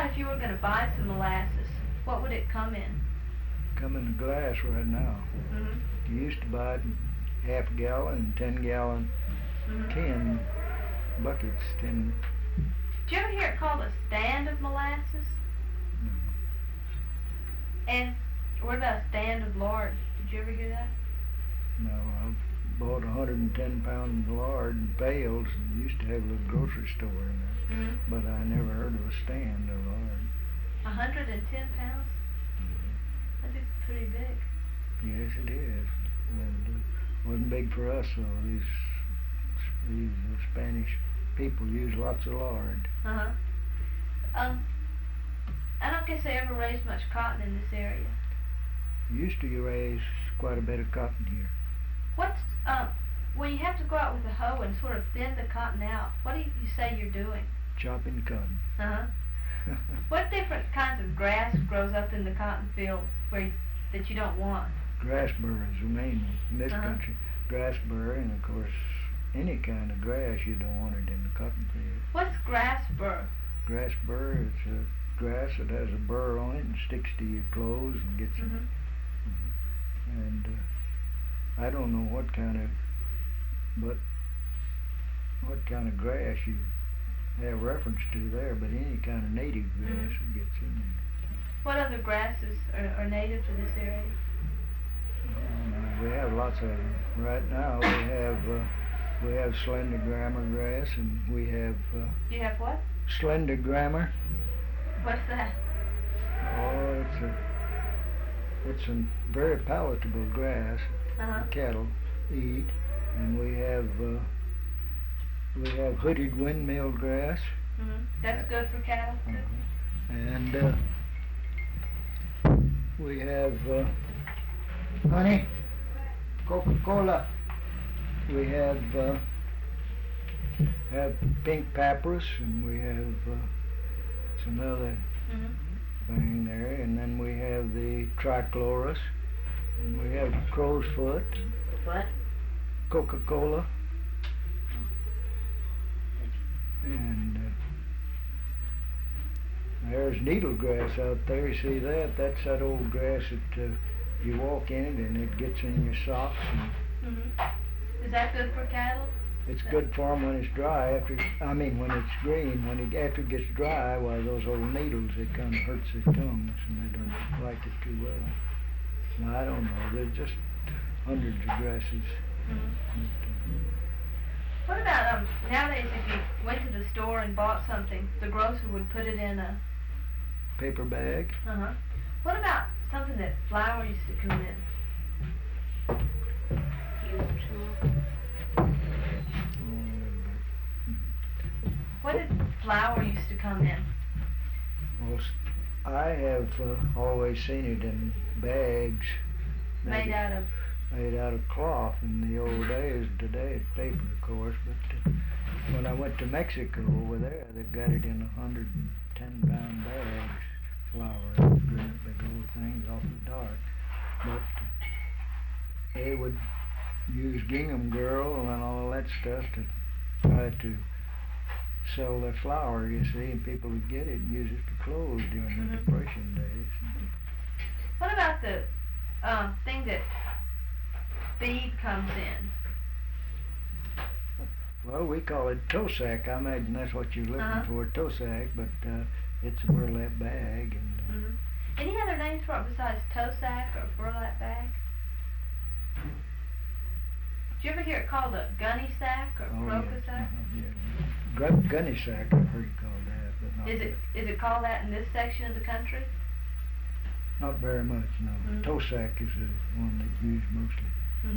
about if you were going to buy some molasses? What would it come in? Come in a glass right now. Mm-hmm. You used to buy it in half a gallon and 10-gallon Mm-hmm. tin buckets. Did you ever hear it called a stand of molasses? No. And what about a stand of lard? Did you ever hear that? No, I bought 110 pounds of lard in pails and used to have a little grocery store in there. Mm-hmm. But I never heard of a stand of lard. 110 pounds? Mm-hmm. That'd be pretty big. Yes, it is. And wasn't big for us, though. These Spanish people use lots of lard. Uh-huh. I don't guess they ever raised much cotton in this area. Used to raise quite a bit of cotton here. What's, when you have to go out with a hoe and sort of thin the cotton out, what do you say you're doing? Chopping cotton. Uh-huh. What different kinds of grass grows up in the cotton field that you don't want? Grass burr is the main one in this country. Grass burr, and of course any kind of grass, you don't want it in the cotton field. What's grass burr? Grass burr is a grass that has a burr on it and sticks to your clothes and gets Mm-hmm. them. And I don't know what kind of grass you have reference to there, but any kind of native grass that gets in there. What other grasses are native to this area? We have lots of them. Right now we have slender grammer grass, and we have You have what? slender grammer. What's that? Oh, it's a very palatable grass Uh-huh. for cattle eat, and we have hooded windmill grass. Mm-hmm. That's good for cattle too. And we have honey, Coca-Cola. We have pink papyrus, and we have some other thing there, and then we have the trichloris, and we have crow's foot. What? Coca-Cola. And there's needle grass out there. You see that? That's that old grass that you walk in it and it gets in your socks. And Is that good for cattle? it's good for them when it's dry. When it's green. After it gets dry, why those old needles, it kind of hurts their tongues and they don't like it too well. Now, I don't know. There's just hundreds of grasses. What about nowadays if you went to the store and bought something, the grocer would put it in a Paper bag. What about something that flour used to come in? What did flour used to come in? Well, I have always seen it in bags Made out of cloth in the old days. Today it's paper, of course, but when I went to Mexico over there, they got it in 110-pound bags, flour, great big old things, awfully dark. But they would use gingham girl and all that stuff to try to sell their flour, you see, and people would get it and use it for clothes during the Depression days. What about the thing that feed comes in? Well, we call it toe sack. I imagine that's what you're looking for, toe sack, but it's a burlap bag. And any other names for it besides toe sack or burlap bag? Did you ever hear it called a gunny sack or croaker sack? Gunny sack, I've heard it called that, but not Is it called that in this section of the country? Not very much, no. Toe sack is the one that's used mostly.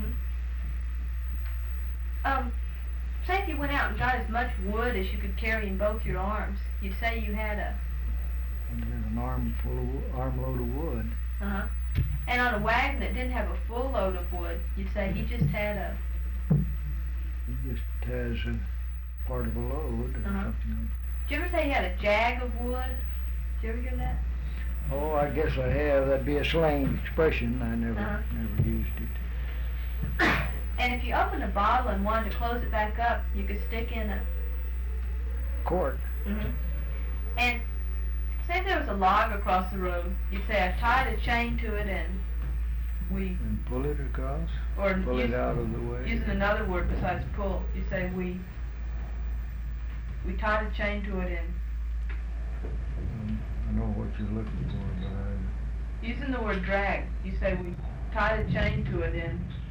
Say if you went out and got as much wood as you could carry in both your arms, you'd say you had an armload of wood. And on a wagon that didn't have a full load of wood, you'd say he just had He just has a part of a load or something. Did you ever say he had a jag of wood? Did you ever hear that? Oh, I guess I have. That'd be a slang expression. I never used it. And if you opened a bottle and wanted to close it back up, you could stick in a Cork. And say a log across the road, you'd say, I tied a chain to it and we, And pull it across? or Pull it out of the way? using another word besides pull, you say we tied a chain to it and, I know what you're looking for, but using the word drag, you say we tied a chain to it and